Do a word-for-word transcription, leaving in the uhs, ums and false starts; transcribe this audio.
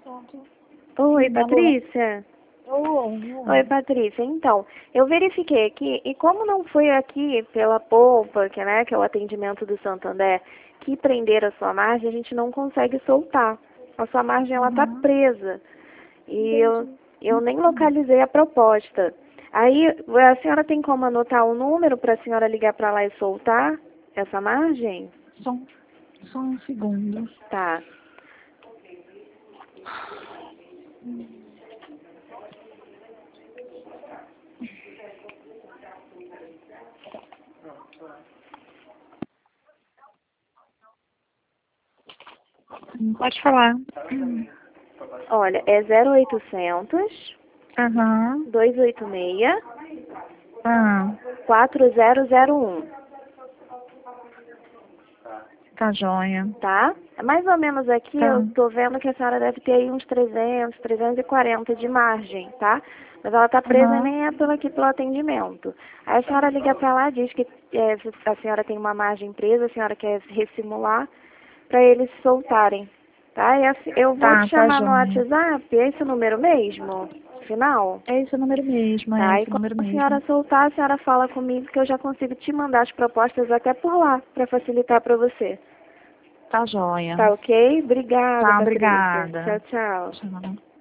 Pronto. Oi, Alô? Patrícia. Oi, Oi, Patrícia. Então, eu verifiquei aqui, e como não foi aqui pela polpa, que, né, que é o atendimento do Santander, que prenderam a sua margem, a gente não consegue soltar. A sua margem, ela tá Uhum. presa. E eu, Entendi. eu nem localizei a proposta. Aí, a senhora tem como anotar o número para a senhora ligar para lá e soltar essa margem? Só, só um segundo. Tá. Hum, Pode falar. Olha, é zero oitocentos, Aham. dois oito seis, Ah, quatro zero zero um. tá joia. Tá? Mais ou menos aqui Tá. eu tô vendo que a senhora deve ter aí uns trezentos, trezentos e quarenta de margem, tá? Mas ela tá presa Aham. nem é pelo aqui pelo atendimento. Aí a senhora liga pra lá, diz que é, a senhora tem uma margem presa, a senhora quer ressimular para eles soltarem, tá? E assim, eu vou te Tá, tá chamar no joia. WhatsApp, é esse o número mesmo? Final? É esse o número mesmo, é Tá, e esse o quando número a mesmo. senhora soltar, a senhora fala comigo que eu já consigo te mandar as propostas até por lá, para facilitar para você. Tá joia. Tá ok? Obrigada, Tá, Patrícia. obrigada. Tchau, tchau. Tchau.